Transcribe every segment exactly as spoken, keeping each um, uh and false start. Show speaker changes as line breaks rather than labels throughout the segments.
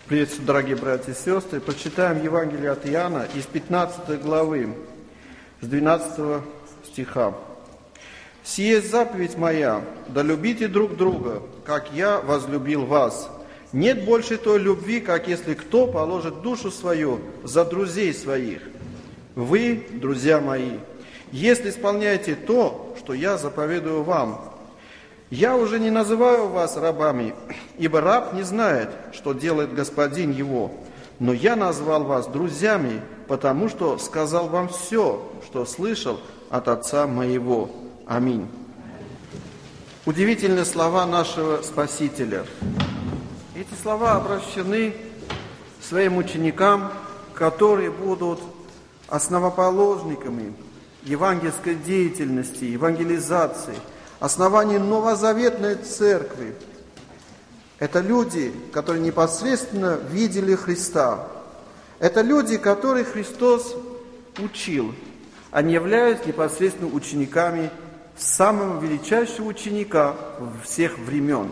Приветствую, дорогие братья и сестры. Прочитаем Евангелие от Иоанна из пятнадцатой главы, с двенадцатого стиха. «Сия есть заповедь моя, да любите друг друга, как я возлюбил вас. Нет больше той любви, как если кто положит душу свою за друзей своих. Вы, друзья мои, если исполняете то, что я заповедую вам. Я уже не называю вас рабами, ибо раб не знает, что делает господин его, но я назвал вас друзьями, потому что сказал вам все, что слышал от Отца моего. Аминь». Удивительные слова нашего Спасителя. Эти слова обращены своим ученикам, которые будут основоположниками евангельской деятельности, евангелизации, основании новозаветной церкви. Это люди, которые непосредственно видели Христа. Это люди, которых Христос учил. Они являются непосредственно учениками самого величайшего ученика всех времен.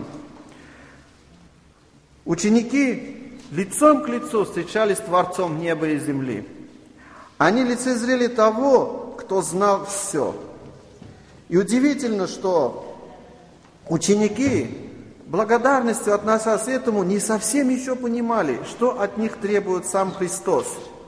Ученики лицом к лицу встречались с Творцом неба и земли. Они лицезрели того, кто знал все. И удивительно, что ученики благодарностью относясь к этому не совсем еще понимали, что от них требует сам Христос.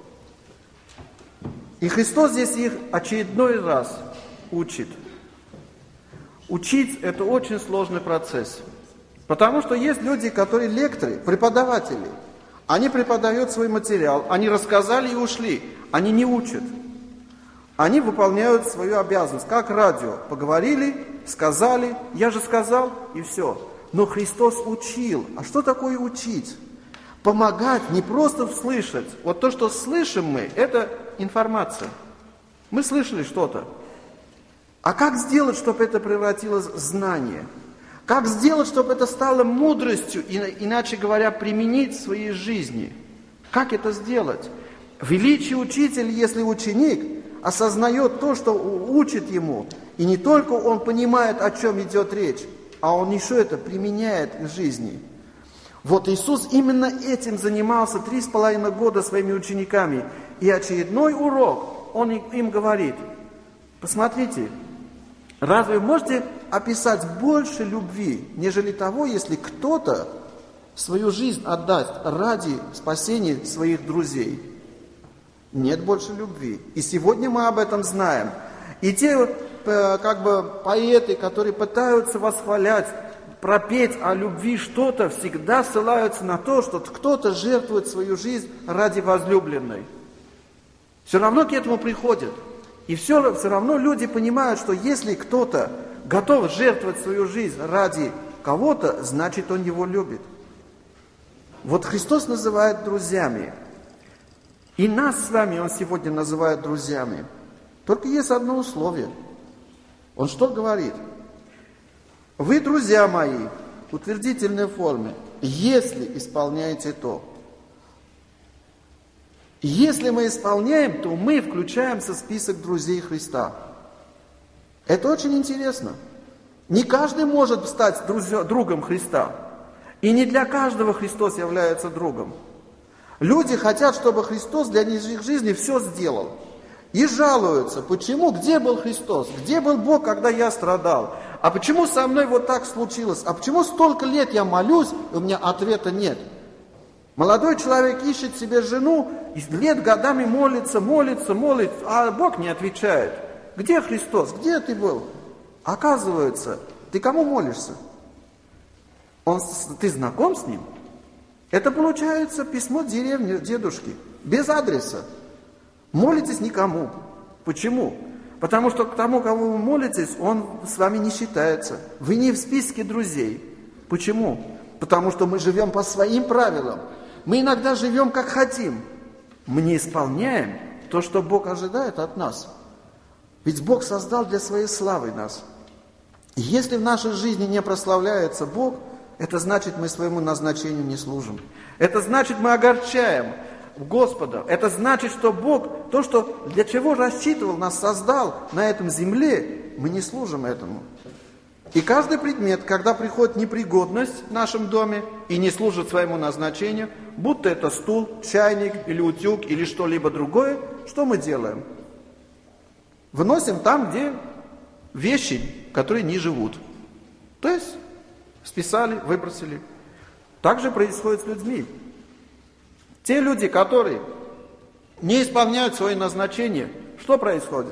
И Христос здесь их очередной раз учит. Учить – это очень сложный процесс. Потому что есть люди, которые лекторы, преподаватели. Они преподают свой материал, они рассказали и ушли. Они не учат. Они выполняют свою обязанность, как радио. Поговорили, сказали, я же сказал, и все. Но Христос учил. А что такое учить? Помогать, не просто слышать. Вот то, что слышим мы, это информация. Мы слышали что-то. А как сделать, чтобы это превратилось в знание? Как сделать, чтобы это стало мудростью, иначе говоря, применить в своей жизни? Как это сделать? Величий учитель, если ученик осознает то, что учит ему, и не только он понимает, о чем идет речь, а он еще это применяет в жизни. Вот Иисус именно этим занимался три с половиной года своими учениками. И очередной урок, он им говорит: посмотрите, разве вы можете описать больше любви, нежели того, если кто-то свою жизнь отдаст ради спасения своих друзей? Нет больше любви. И сегодня мы об этом знаем. И те как бы поэты, которые пытаются восхвалять, пропеть о любви что-то, всегда ссылаются на то, что кто-то жертвует свою жизнь ради возлюбленной. Все равно к этому приходят. И все, все равно люди понимают, что если кто-то готов жертвовать свою жизнь ради кого-то, значит он его любит. Вот Христос называет друзьями. И нас с вами Он сегодня называет друзьями. Только есть одно условие. Он что говорит? Вы, друзья мои, в утвердительной форме, если исполняете то. Если мы исполняем, то мы включаемся в список друзей Христа. Это очень интересно. Не каждый может стать другом Христа. И не для каждого Христос является другом. Люди хотят, чтобы Христос для их жизни все сделал. И жалуются, почему, где был Христос, где был Бог, когда я страдал, а почему со мной вот так случилось, а почему столько лет я молюсь, и у меня ответа нет. Молодой человек ищет себе жену, и лет годами молится, молится, молится, а Бог не отвечает. Где Христос, где ты был? Оказывается, ты кому молишься? Он, ты знаком с Ним? Это получается письмо деревни дедушки, без адреса. Молитесь никому. Почему? Потому что к тому, кому вы молитесь, он с вами не считается. Вы не в списке друзей. Почему? Потому что мы живем по своим правилам. Мы иногда живем как хотим. Мы не исполняем то, что Бог ожидает от нас. Ведь Бог создал для своей славы нас. И если в нашей жизни не прославляется Бог, это значит, мы своему назначению не служим. Это значит, мы огорчаем Господа. Это значит, что Бог, то, что для чего рассчитывал, нас создал на этом земле, мы не служим этому. И каждый предмет, когда приходит непригодность в нашем доме и не служит своему назначению, будто это стул, чайник или утюг или что-либо другое, что мы делаем? Выносим там, где вещи, которые не живут. То есть списали, выбросили. Так же происходит с людьми. Те люди, которые не исполняют свои назначения, что происходит?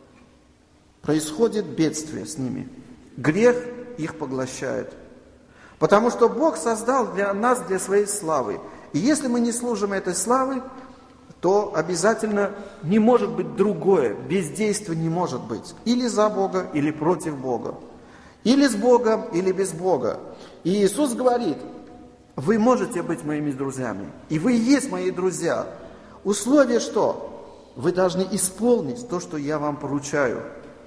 Происходит бедствие с ними. Грех их поглощает. Потому что Бог создал для нас, для своей славы. И если мы не служим этой славы, то обязательно не может быть другое. Бездействие не может быть. Или за Бога, или против Бога. Или с Богом, или без Бога. И Иисус говорит: вы можете быть моими друзьями. И вы и есть мои друзья. Условие что? Вы должны исполнить то, что я вам поручаю.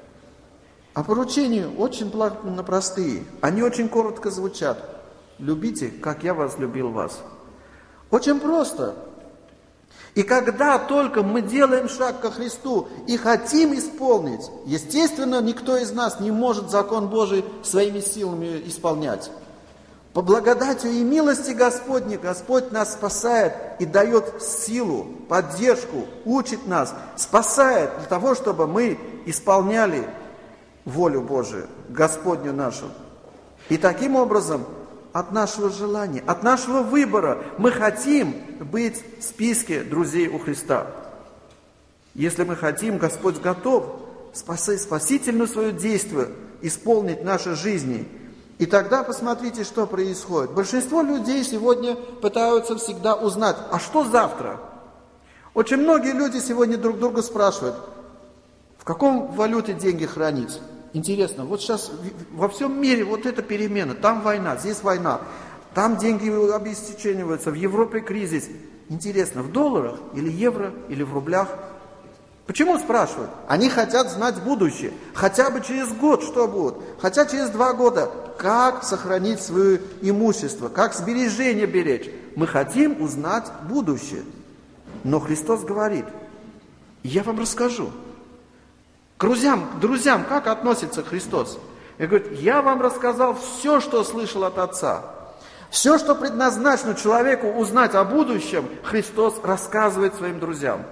А поручения очень простые. Они очень коротко звучат. Любите, как я вас любил вас. Очень просто. И когда только мы делаем шаг ко Христу и хотим исполнить, естественно, никто из нас не может закон Божий своими силами исполнять. По благодатью и милости Господней Господь нас спасает и дает силу, поддержку, учит нас, спасает для того, чтобы мы исполняли волю Божию, Господню нашу. И таким образом, от нашего желания, от нашего выбора, мы хотим быть в списке друзей у Христа. Если мы хотим, Господь готов спасать спасительную свое действие, исполнить в нашей жизни. И тогда посмотрите, что происходит. Большинство людей сегодня пытаются всегда узнать, а что завтра? Очень многие люди сегодня друг друга спрашивают, в каком валюте деньги хранить? Интересно, вот сейчас во всем мире вот эта перемена, там война, здесь война, там деньги обесцениваются, в Европе кризис. Интересно, в долларах или евро, или в рублях? Почему спрашивают? Они хотят знать будущее. Хотя бы через год что будет? Хотя через два года. Как сохранить свое имущество? Как сбережения беречь? Мы хотим узнать будущее. Но Христос говорит, я вам расскажу. К друзьям, к друзьям как относится Христос? Он говорит, я вам рассказал все, что слышал от Отца. Все, что предназначено человеку узнать о будущем, Христос рассказывает своим друзьям.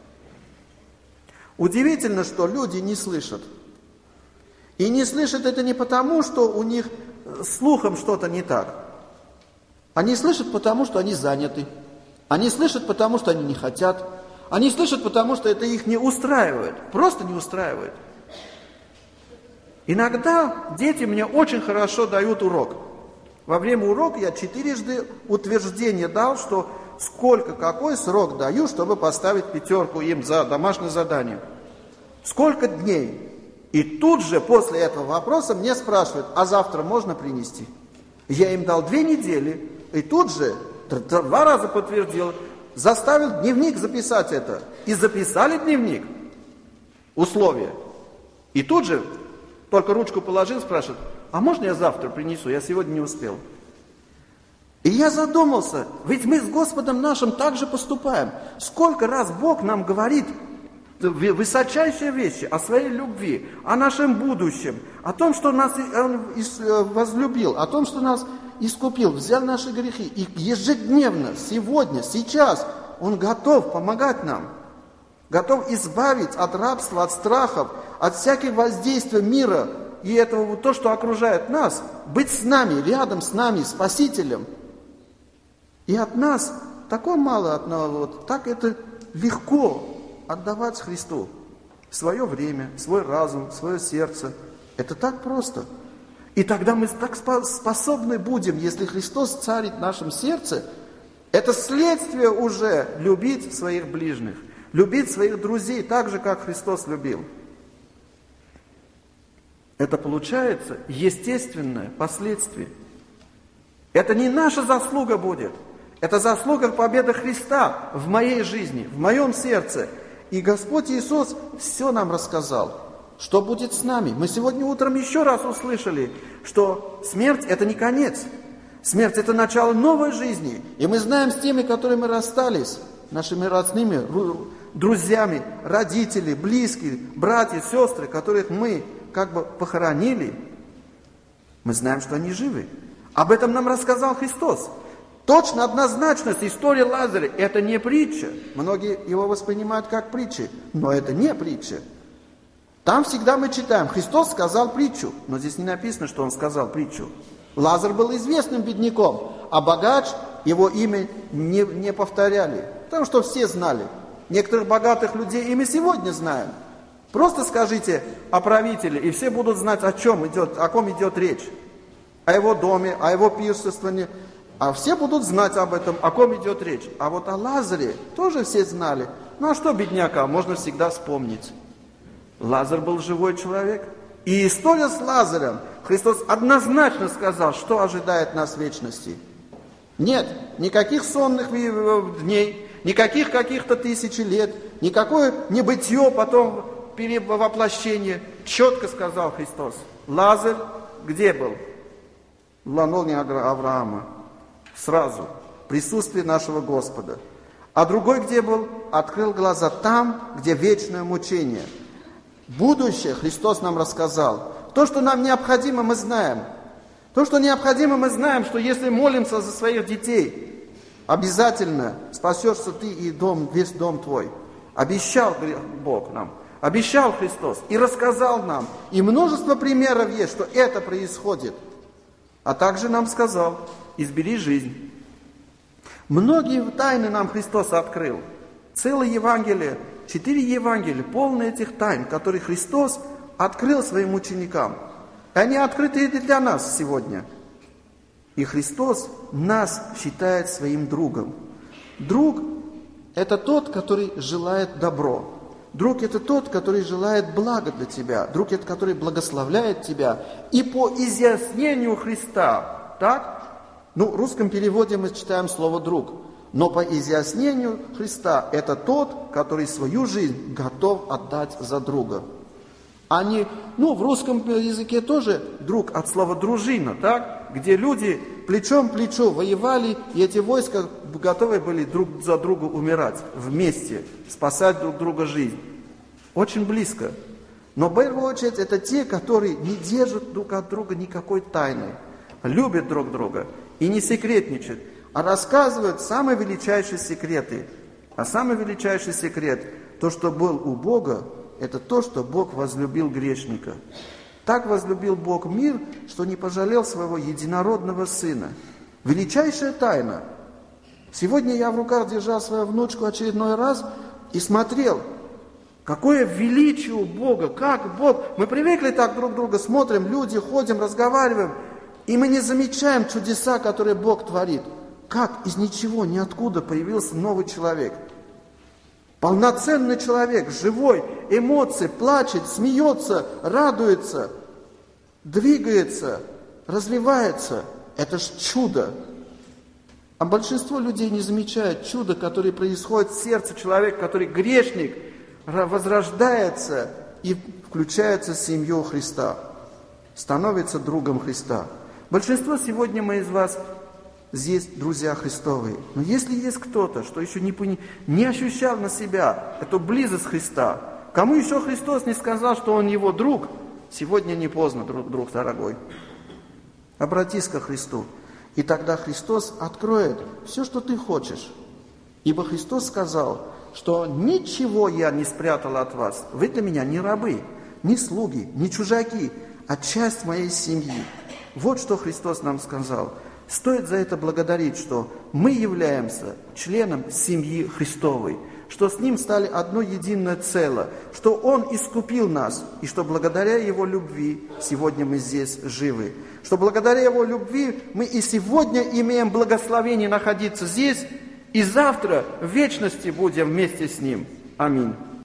Удивительно, что люди не слышат. И не слышат это не потому, что у них слухом что-то не так. Они слышат потому, что они заняты. Они слышат потому, что они не хотят. Они слышат потому, что это их не устраивает. Просто не устраивает. Иногда дети мне очень хорошо дают урок. Во время урока я четырежды утверждение дал, что сколько, какой срок даю, чтобы поставить пятерку им за домашнее задание. Сколько дней? И тут же после этого вопроса мне спрашивают, а завтра можно принести? Я им дал две недели, и тут же два раза подтвердил, заставил дневник записать это. И записали дневник, условия. И тут же, только ручку положил, спрашивает, а можно я завтра принесу? Я сегодня не успел. И я задумался, ведь мы с Господом нашим так же поступаем. Сколько раз Бог нам говорит высочайшие вещи о своей любви, о нашем будущем, о том, что нас Он возлюбил, о том, что нас искупил, взял наши грехи. И ежедневно, сегодня, сейчас Он готов помогать нам, готов избавить от рабства, от страхов, от всяких воздействий мира и этого, то, что окружает нас, быть с нами, рядом с нами, Спасителем. И от нас такое мало, от нас, вот, так это легко отдавать Христу свое время, свой разум, свое сердце. Это так просто. И тогда мы так способны будем, если Христос царит в нашем сердце, это следствие уже любить своих ближних, любить своих друзей так же, как Христос любил. Это получается естественное последствие. Это не наша заслуга будет. Это заслуга победы Христа в моей жизни, в моем сердце. И Господь Иисус все нам рассказал, что будет с нами. Мы сегодня утром еще раз услышали, что смерть – это не конец. Смерть – это начало новой жизни. И мы знаем с теми, которыми мы расстались, нашими родными, друзьями, родители, близкие, братья, сестры, которых мы как бы похоронили. Мы знаем, что они живы. Об этом нам рассказал Христос. Точно, однозначность, история Лазаря – это не притча. Многие его воспринимают как притчи, но это не притча. Там всегда мы читаем, Христос сказал притчу, но здесь не написано, что он сказал притчу. Лазарь был известным бедняком, а богач, его имя не, не повторяли, потому что все знали. Некоторых богатых людей и мы сегодня знаем. Просто скажите о правителе, и все будут знать, о чем идет, о ком идет речь. О его доме, о его пиршествовании. А все будут знать об этом, о ком идет речь. А вот о Лазаре тоже все знали. Ну а что бедняка, можно всегда вспомнить. Лазарь был живой человек. И история с Лазарем, Христос однозначно сказал, что ожидает нас в вечности. Нет, никаких сонных дней, никаких каких-то тысячи лет, никакое небытие, потом перевоплощение. Четко сказал Христос. Лазарь где был? В лоне Авраама. Сразу. Присутствие нашего Господа. А другой где был? Открыл глаза там, где вечное мучение. Будущее Христос нам рассказал. То, что нам необходимо, мы знаем. То, что необходимо, мы знаем, что если молимся за своих детей, обязательно спасешься ты и дом, весь дом твой. Обещал Бог нам. Обещал Христос. И рассказал нам. И множество примеров есть, что это происходит. А также нам сказал, избери жизнь. Многие тайны нам Христос открыл. Целое Евангелие, четыре Евангелия, полные этих тайн, которые Христос открыл своим ученикам. И они открыты и для нас сегодня. И Христос нас считает своим другом. Друг – это тот, который желает добро. Друг – это тот, который желает блага для тебя. Друг – это который благословляет тебя. И по изъяснению Христа, так? Ну, в русском переводе мы читаем слово «друг». Но по изъяснению Христа это тот, который свою жизнь готов отдать за друга. А не, ну, в русском языке тоже друг от слова «дружина», так? Где люди плечом к плечу воевали, и эти войска готовы были друг за друга умирать вместе, спасать друг друга жизнь. Очень близко. Но в первую очередь это те, которые не держат друг от друга никакой тайны, любят друг друга и не секретничают, а рассказывают самые величайшие секреты. А самый величайший секрет, то, что был у Бога, это то, что Бог возлюбил грешника. Так возлюбил Бог мир, что не пожалел своего единородного Сына. Величайшая тайна. Сегодня я в руках держал свою внучку очередной раз и смотрел, какое величие у Бога, как Бог. Мы привыкли так друг друга, смотрим, люди, ходим, разговариваем, и мы не замечаем чудеса, которые Бог творит. Как из ничего, ниоткуда появился новый человек. Полноценный человек, живой, эмоции, плачет, смеется, радуется, двигается, развивается. Это ж чудо. А большинство людей не замечает чудо, которое происходит в сердце человека, который грешник, возрождается и включается в семью Христа, становится другом Христа. Большинство сегодня мы из вас здесь друзья Христовые. Но если есть кто-то, что еще не, пони... не ощущал на себя эту близость Христа, кому еще Христос не сказал, что он его друг, сегодня не поздно, друг, друг дорогой. Обратись ко Христу, и тогда Христос откроет все, что ты хочешь. Ибо Христос сказал, что ничего я не спрятал от вас. Вы для меня не рабы, не слуги, не чужаки, а часть моей семьи. Вот что Христос нам сказал. Стоит за это благодарить, что мы являемся членом семьи Христовой, что с Ним стали одно единое целое, что Он искупил нас, и что благодаря Его любви сегодня мы здесь живы, что благодаря Его любви мы и сегодня имеем благословение находиться здесь, и завтра в вечности будем вместе с Ним. Аминь.